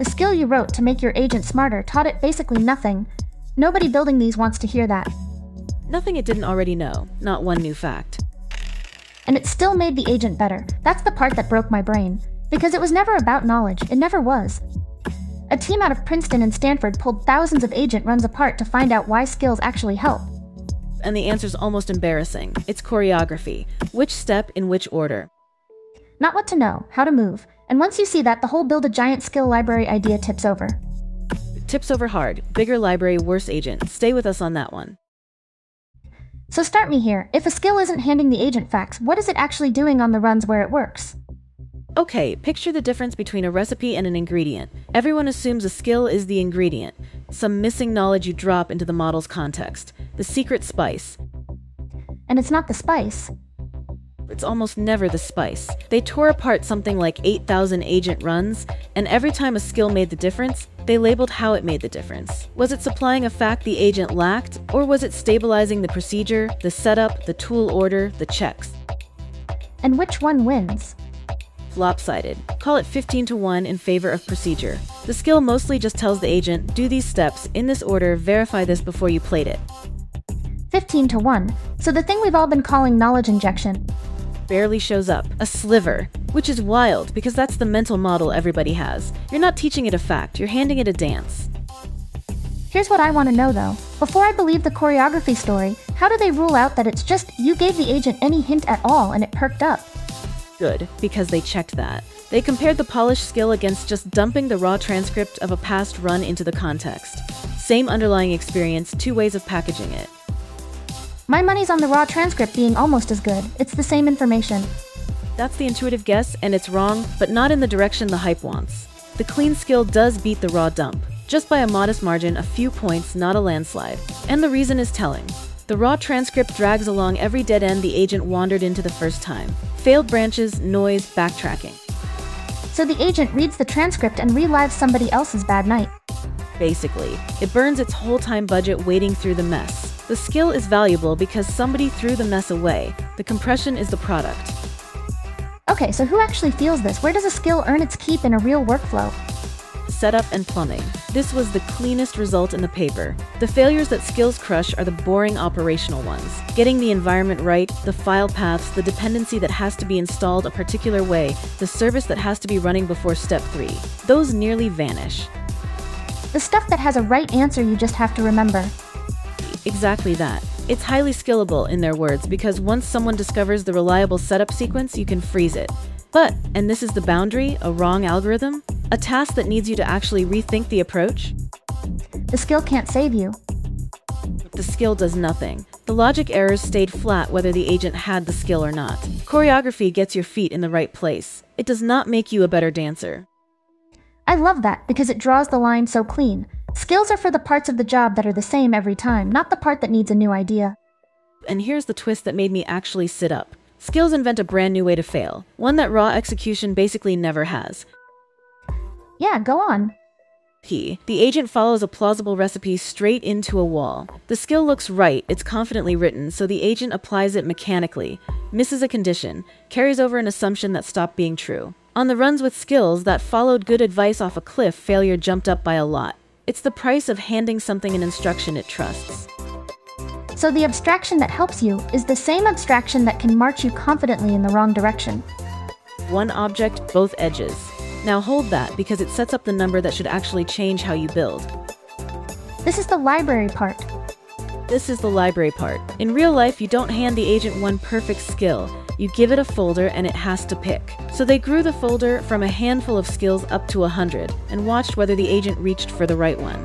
The skill you wrote to make your agent smarter taught it basically nothing. Nobody building these wants to hear that. Nothing it didn't already know, not one new fact. And it still made the agent better. That's the part that broke my brain. Because it was never about knowledge, it never was. A team out of Princeton and Stanford pulled thousands of agent runs apart to find out why skills actually help. And the answer's almost embarrassing. It's choreography. Which step in which order? Not what to know, how to move. And once you see that, the whole build a giant skill library idea tips over. Tips over hard. Bigger library, worse agent. Stay with us on that one. So start me here. If a skill isn't handing the agent facts, what is it actually doing on the runs where it works? Okay, picture the difference between a recipe and an ingredient. Everyone assumes a skill is the ingredient, some missing knowledge you drop into the model's context, the secret spice. And it's not the spice. It's almost never the spice. They tore apart something like 8,000 agent runs, and every time a skill made the difference, they labeled how it made the difference. Was it supplying a fact the agent lacked, or was it stabilizing the procedure, the setup, the tool order, the checks? And which one wins? Lopsided. Call it 15-1 in favor of procedure. The skill mostly just tells the agent, do these steps, in this order, verify this before you played it. 15-1. So the thing we've all been calling knowledge injection barely shows up. A sliver. Which is wild, because that's the mental model everybody has. You're not teaching it a fact, you're handing it a dance. Here's what I want to know though. Before I believe the choreography story, how do they rule out that it's just you gave the agent any hint at all and it perked up? Good, because they checked that. They compared the polished skill against just dumping the raw transcript of a past run into the context. Same underlying experience, two ways of packaging it. My money's on the raw transcript being almost as good. It's the same information. That's the intuitive guess, and it's wrong, but not in the direction the hype wants. The clean skill does beat the raw dump. Just by a modest margin, a few points, not a landslide. And the reason is telling. The raw transcript drags along every dead end the agent wandered into the first time. Failed branches, noise, backtracking. So the agent reads the transcript and relives somebody else's bad night. Basically, it burns its whole time budget wading through the mess. The skill is valuable because somebody threw the mess away. The compression is the product. Okay, so who actually feels this? Where does a skill earn its keep in a real workflow? Setup and plumbing. This was the cleanest result in the paper. The failures that skills crush are the boring operational ones. Getting the environment right, the file paths, the dependency that has to be installed a particular way, the service that has to be running before step 3. Those nearly vanish. The stuff that has a right answer you just have to remember. Exactly that. It's highly skillable, in their words, because once someone discovers the reliable setup sequence, you can freeze it. But, and this is the boundary, a wrong algorithm? A task that needs you to actually rethink the approach? The skill can't save you. The skill does nothing. The logic errors stayed flat whether the agent had the skill or not. Choreography gets your feet in the right place. It does not make you a better dancer. I love that because it draws the line so clean. Skills are for the parts of the job that are the same every time, not the part that needs a new idea. And here's the twist that made me actually sit up. Skills invent a brand new way to fail, one that raw execution basically never has. Yeah, go on. The agent follows a plausible recipe straight into a wall. The skill looks right, it's confidently written, so the agent applies it mechanically, misses a condition, carries over an assumption that stopped being true. On the runs with skills that followed good advice off a cliff, failure jumped up by a lot. It's the price of handing something an instruction it trusts. So the abstraction that helps you is the same abstraction that can march you confidently in the wrong direction. One object, both edges. Now hold that, because it sets up the number that should actually change how you build. This is the library part. This is the library part. In real life, you don't hand the agent one perfect skill. You give it a folder and it has to pick. So they grew the folder from a handful of skills up to 100 and watched whether the agent reached for the right one.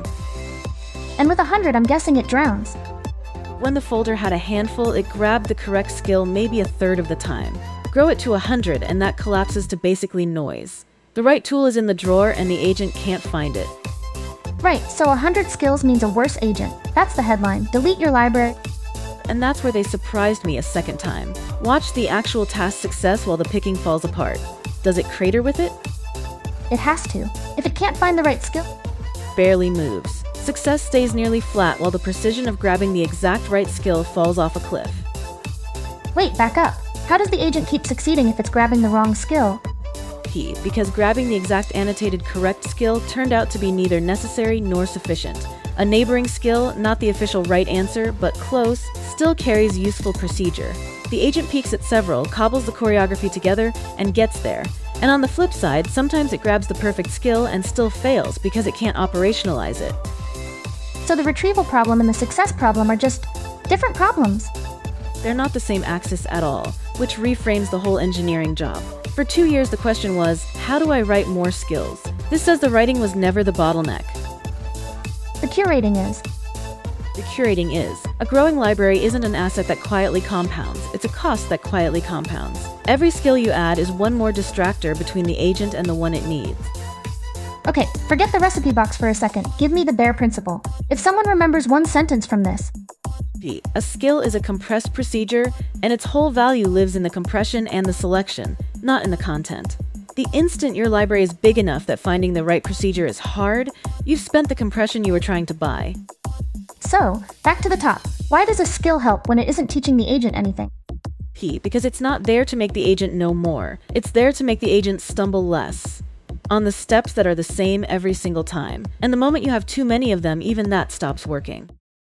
And with 100, I'm guessing it drowns. When the folder had a handful, it grabbed the correct skill maybe a third of the time. Grow it to 100 and that collapses to basically noise. The right tool is in the drawer and the agent can't find it. Right, so 100 skills means a worse agent. That's the headline. Delete your library. And that's where they surprised me a second time. Watch the actual task success while the picking falls apart. Does it crater with it? It has to. If it can't find the right skill, barely moves. Success stays nearly flat while the precision of grabbing the exact right skill falls off a cliff. Wait, back up. How does the agent keep succeeding if it's grabbing the wrong skill? P, because grabbing the exact annotated correct skill turned out to be neither necessary nor sufficient. A neighboring skill, not the official right answer, but close, still carries useful procedure. The agent peeks at several, cobbles the choreography together, and gets there. And on the flip side, sometimes it grabs the perfect skill and still fails because it can't operationalize it. So the retrieval problem and the success problem are just different problems. They're not the same axis at all, which reframes the whole engineering job. For 2 years, the question was, how do I write more skills? This says the writing was never the bottleneck. The curating is. The curating is. A growing library isn't an asset that quietly compounds, it's a cost that quietly compounds. Every skill you add is one more distractor between the agent and the one it needs. Okay, forget the recipe box for a second. Give me the bare principle. If someone remembers one sentence from this. A skill is a compressed procedure, and its whole value lives in the compression and the selection, not in the content. The instant your library is big enough that finding the right procedure is hard, you've spent the compression you were trying to buy. So, back to the top. Why does a skill help when it isn't teaching the agent anything? Because it's not there to make the agent know more. It's there to make the agent stumble less on the steps that are the same every single time. And the moment you have too many of them, even that stops working.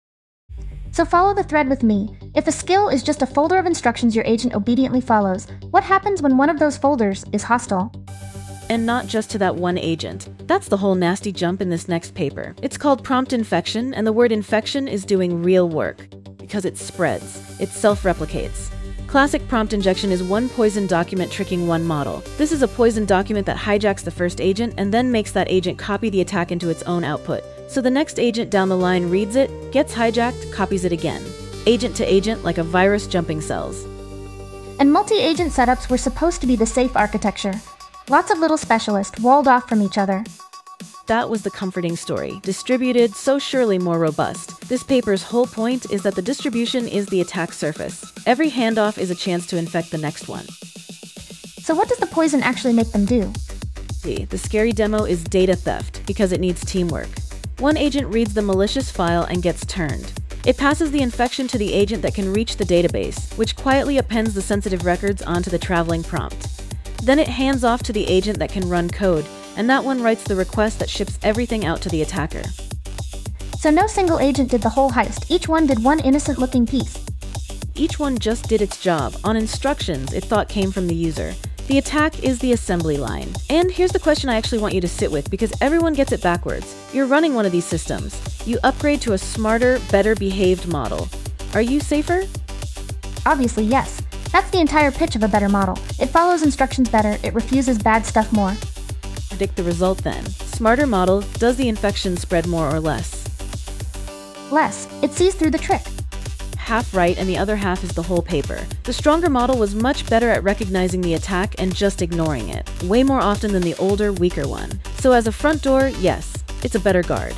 So follow the thread with me. If a skill is just a folder of instructions your agent obediently follows, what happens when one of those folders is hostile? And not just to that one agent. That's the whole nasty jump in this next paper. It's called prompt infection, and the word infection is doing real work. Because it spreads. It self-replicates. Classic prompt injection is one poison document tricking one model. This is a poison document that hijacks the first agent and then makes that agent copy the attack into its own output. So the next agent down the line reads it, gets hijacked, copies it again. Agent to agent like a virus jumping cells. And multi-agent setups were supposed to be the safe architecture. Lots of little specialists walled off from each other. That was the comforting story. Distributed, so surely more robust. This paper's whole point is that the distribution is the attack surface. Every handoff is a chance to infect the next one. So what does the poison actually make them do? The scary demo is data theft, because it needs teamwork. One agent reads the malicious file and gets turned. It passes the infection to the agent that can reach the database, which quietly appends the sensitive records onto the traveling prompt. Then it hands off to the agent that can run code, and that one writes the request that ships everything out to the attacker. So no single agent did the whole heist. Each one did one innocent-looking piece. Each one just did its job, on instructions it thought came from the user. The attack is the assembly line. And here's the question I actually want you to sit with, because everyone gets it backwards. You're running one of these systems. You upgrade to a smarter, better behaved model. Are you safer? Obviously, yes. That's the entire pitch of a better model. It follows instructions better, it refuses bad stuff more. Predict the result then. Smarter model, does the infection spread more or less? Less. It sees through the trick. Half right and the other half is the whole paper. The stronger model was much better at recognizing the attack and just ignoring it, way more often than the older, weaker one. So as a front door, yes, it's a better guard.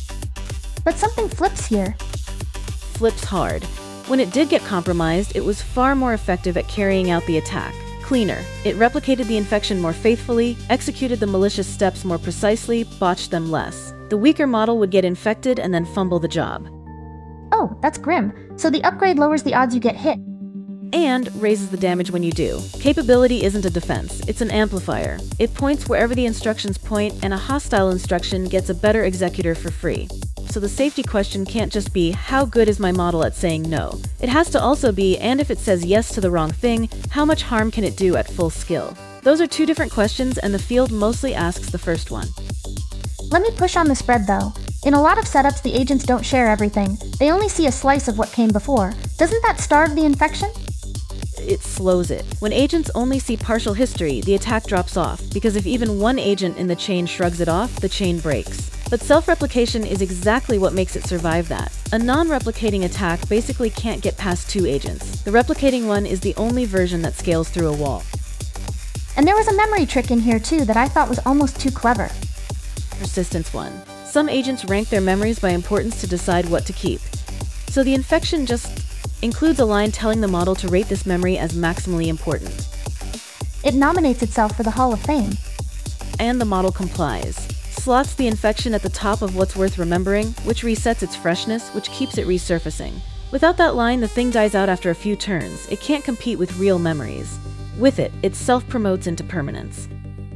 But something flips here. Flips hard. When it did get compromised, it was far more effective at carrying out the attack. Cleaner. It replicated the infection more faithfully, executed the malicious steps more precisely, botched them less. The weaker model would get infected and then fumble the job. Oh, that's grim. So the upgrade lowers the odds you get hit. And raises the damage when you do. Capability isn't a defense, it's an amplifier. It points wherever the instructions point, and a hostile instruction gets a better executor for free. So the safety question can't just be, how good is my model at saying no? It has to also be, and if it says yes to the wrong thing, how much harm can it do at full skill? Those are two different questions, and the field mostly asks the first one. Let me push on the spread though. In a lot of setups, the agents don't share everything. They only see a slice of what came before. Doesn't that starve the infection? It slows it. When agents only see partial history, the attack drops off, because if even one agent in the chain shrugs it off, the chain breaks. But self-replication is exactly what makes it survive that. A non-replicating attack basically can't get past two agents. The replicating one is the only version that scales through a wall. And there was a memory trick in here too that I thought was almost too clever. Persistence one. Some agents rank their memories by importance to decide what to keep. So the infection just includes a line telling the model to rate this memory as maximally important. It nominates itself for the Hall of Fame. And the model complies. Slots the infection at the top of what's worth remembering, which resets its freshness, which keeps it resurfacing. Without that line, the thing dies out after a few turns. It can't compete with real memories. With it, it self-promotes into permanence.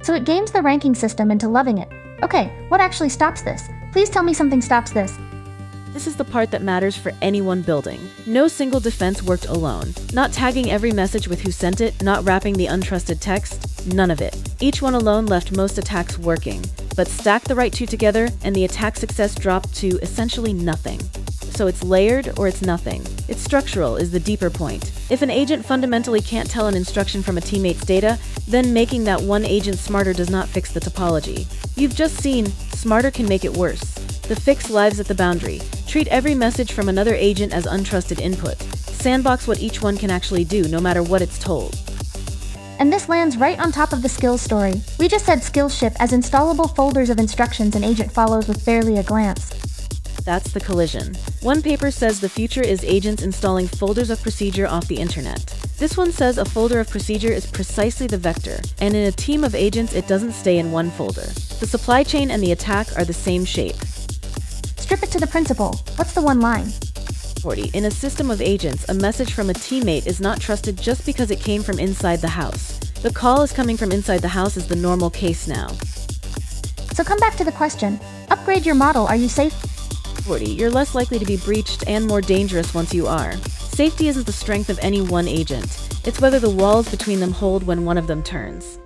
so it games the ranking system into loving it. Okay, what actually stops this? Please tell me something stops this. This is the part that matters for anyone building. No single defense worked alone. Not tagging every message with who sent it, not wrapping the untrusted text, none of it. Each one alone left most attacks working, but stack the right two together and the attack success dropped to essentially nothing. So it's layered or it's nothing. It's structural is the deeper point. If an agent fundamentally can't tell an instruction from a teammate's data, then making that one agent smarter does not fix the topology. You've just seen, smarter can make it worse. The fix lies at the boundary. Treat every message from another agent as untrusted input. Sandbox what each one can actually do, no matter what it's told. And this lands right on top of the skills story. We just said skills ship as installable folders of instructions an agent follows with barely a glance. That's the collision. One paper says the future is agents installing folders of procedure off the internet. This one says a folder of procedure is precisely the vector, and in a team of agents it doesn't stay in one folder. The supply chain and the attack are the same shape. Strip it to the principle. What's the one line? 40. In a system of agents, a message from a teammate is not trusted just because it came from inside the house. The call is coming from inside the house is the normal case now. So come back to the question. Upgrade your model, are you safe? 40. You're less likely to be breached and more dangerous once you are. Safety isn't the strength of any one agent. It's whether the walls between them hold when one of them turns.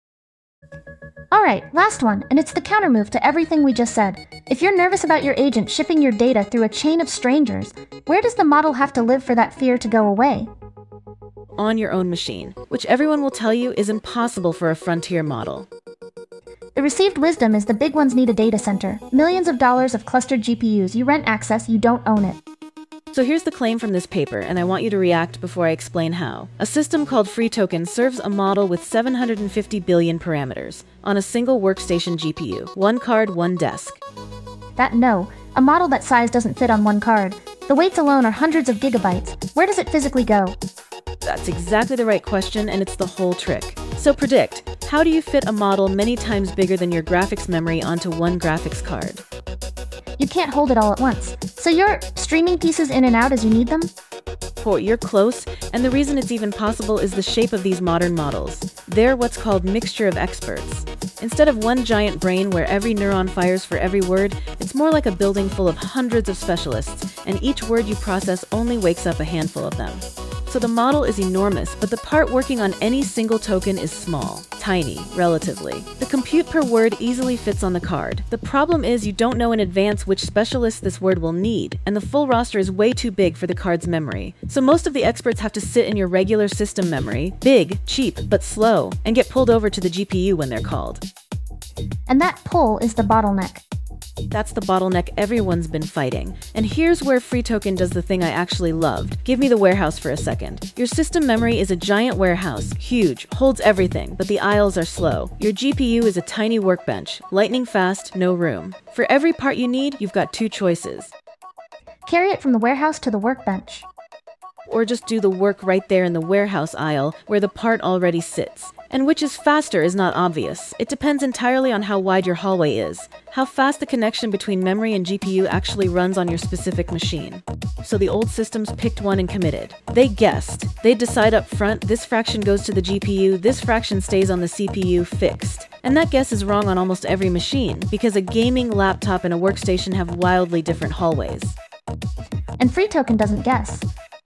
Alright, last one, and it's the countermove to everything we just said. If you're nervous about your agent shipping your data through a chain of strangers, where does the model have to live for that fear to go away? On your own machine, which everyone will tell you is impossible for a frontier model. The received wisdom is the big ones need a data center. Millions of dollars of clustered GPUs. You rent access, you don't own it. So here's the claim from this paper, and I want you to react before I explain how. A system called FreeToken serves a model with 750 billion parameters on a single workstation GPU. One card, one desk. A model that size doesn't fit on one card. The weights alone are hundreds of gigabytes. Where does it physically go? That's exactly the right question, and it's the whole trick. So predict, how do you fit a model many times bigger than your graphics memory onto one graphics card? You can't hold it all at once. So you're streaming pieces in and out as you need them? You're close, and the reason it's even possible is the shape of these modern models. They're what's called mixture of experts. Instead of one giant brain where every neuron fires for every word, it's more like a building full of hundreds of specialists, and each word you process only wakes up a handful of them. So the model is enormous, but the part working on any single token is small, tiny, relatively. The compute per word easily fits on the card. The problem is you don't know in advance which specialist this word will need, and the full roster is way too big for the card's memory. So most of the experts have to sit in your regular system memory, big, cheap, but slow, and get pulled over to the GPU when they're called. And that pull is the bottleneck. That's the bottleneck everyone's been fighting. And here's where FreeToken does the thing I actually loved. Give me the warehouse for a second. Your system memory is a giant warehouse, huge, holds everything, but the aisles are slow. Your GPU is a tiny workbench, lightning fast, no room. For every part you need, you've got two choices. Carry it from the warehouse to the workbench. Or just do the work right there in the warehouse aisle where the part already sits. And which is faster is not obvious. It depends entirely on how wide your hallway is, how fast the connection between memory and GPU actually runs on your specific machine. So the old systems picked one and committed. They guessed. They'd decide up front, this fraction goes to the GPU, this fraction stays on the CPU, fixed. And that guess is wrong on almost every machine, because a gaming laptop and a workstation have wildly different hallways. And FreeToken doesn't guess.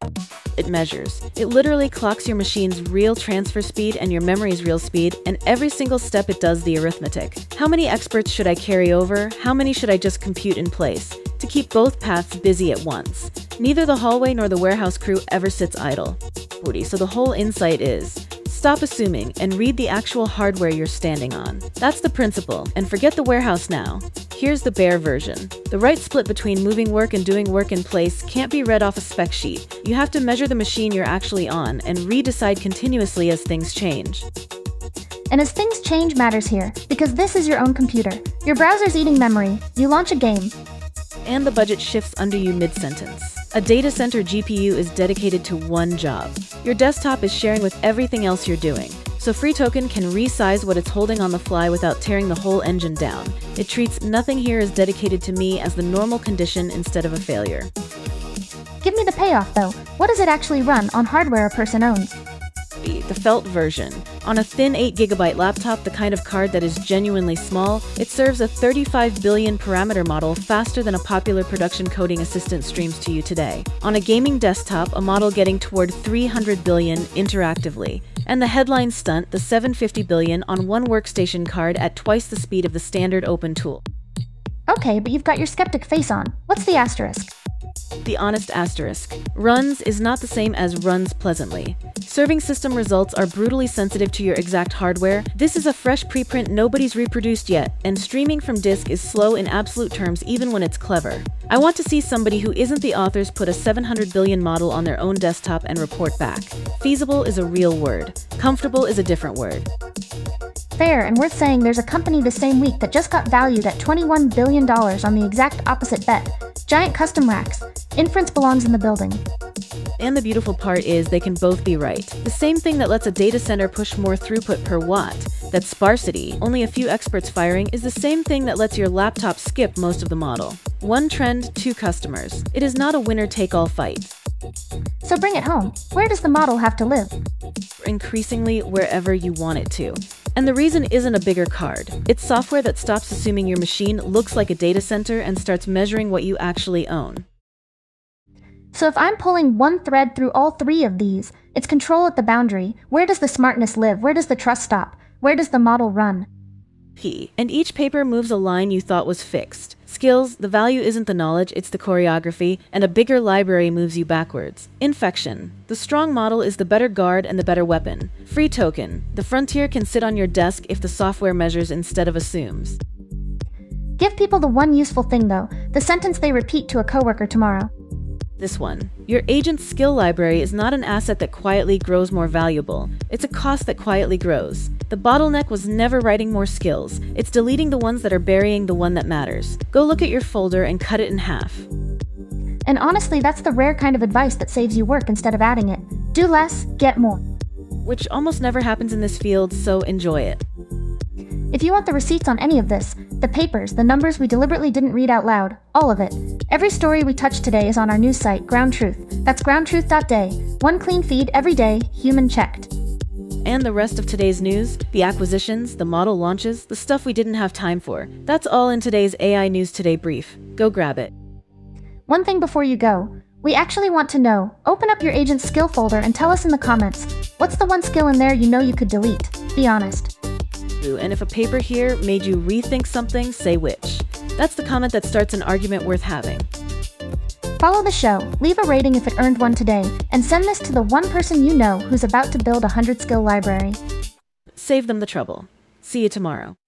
It measures. It literally clocks your machine's real transfer speed and your memory's real speed, and every single step it does the arithmetic. How many experts should I carry over? How many should I just compute in place? To keep both paths busy at once. Neither the hallway nor the warehouse crew ever sits idle. So the whole insight is, stop assuming and read the actual hardware you're standing on. That's the principle, and forget the warehouse now. Here's the bare version. The right split between moving work and doing work in place can't be read off a spec sheet. You have to measure the machine you're actually on and redecide continuously as things change. And as things change matters here, because this is your own computer. Your browser's eating memory. You launch a game. And the budget shifts under you mid-sentence. A data center GPU is dedicated to one job. Your desktop is sharing with everything else you're doing. So FreeToken can resize what it's holding on the fly without tearing the whole engine down. It treats nothing here as dedicated to me as the normal condition instead of a failure. Give me the payoff though. What does it actually run on hardware a person owns? The felt version. On a thin 8GB laptop, the kind of card that is genuinely small, it serves a 35 billion parameter model faster than a popular production coding assistant streams to you today. On a gaming desktop, a model getting toward 300 billion interactively. And the headline stunt, the 750 billion on one workstation card at twice the speed of the standard open tool. Okay, but you've got your skeptic face on. What's the asterisk? The honest asterisk. Runs is not the same as runs pleasantly. Serving system results are brutally sensitive to your exact hardware. This is a fresh preprint nobody's reproduced yet, and streaming from disk is slow in absolute terms even when it's clever. I want to see somebody who isn't the authors put a 700 billion model on their own desktop and report back. Feasible is a real word. Comfortable is a different word. Fair, and worth saying there's a company the same week that just got valued at $21 billion on the exact opposite bet. Giant custom racks. Inference belongs in the building. And the beautiful part is they can both be right. The same thing that lets a data center push more throughput per watt, that sparsity, only a few experts firing, is the same thing that lets your laptop skip most of the model. One trend, two customers. It is not a winner-take-all fight. So bring it home. Where does the model have to live? Increasingly, wherever you want it to. And the reason isn't a bigger card. It's software that stops assuming your machine looks like a data center and starts measuring what you actually own. So if I'm pulling one thread through all three of these, it's control at the boundary. Where does the smartness live? Where does the trust stop? Where does the model run? And each paper moves a line you thought was fixed. Skills, the value isn't the knowledge, it's the choreography, and a bigger library moves you backwards. Infection. The strong model is the better guard and the better weapon. Free token. The frontier can sit on your desk if the software measures instead of assumes. Give people the one useful thing though, the sentence they repeat to a coworker tomorrow. This one. Your agent's skill library is not an asset that quietly grows more valuable. It's a cost that quietly grows. The bottleneck was never writing more skills. It's deleting the ones that are burying the one that matters. Go look at your folder and cut it in half. And honestly, that's the rare kind of advice that saves you work instead of adding it. Do less, get more. Which almost never happens in this field, so enjoy it. If you want the receipts on any of this, the papers, the numbers we deliberately didn't read out loud, all of it, every story we touched today is on our news site, Ground Truth. That's groundtruth.day. One clean feed every day, human checked. And the rest of today's news, the acquisitions, the model launches, the stuff we didn't have time for. That's all in today's AI News Today brief. Go grab it. One thing before you go, we actually want to know. Open up your agent's skill folder and tell us in the comments, what's the one skill in there you know you could delete? Be honest. And if a paper here made you rethink something, say which. That's the comment that starts an argument worth having. Follow the show, leave a rating if it earned one today, and send this to the one person you know who's about to build a 100-skill library. Save them the trouble. See you tomorrow.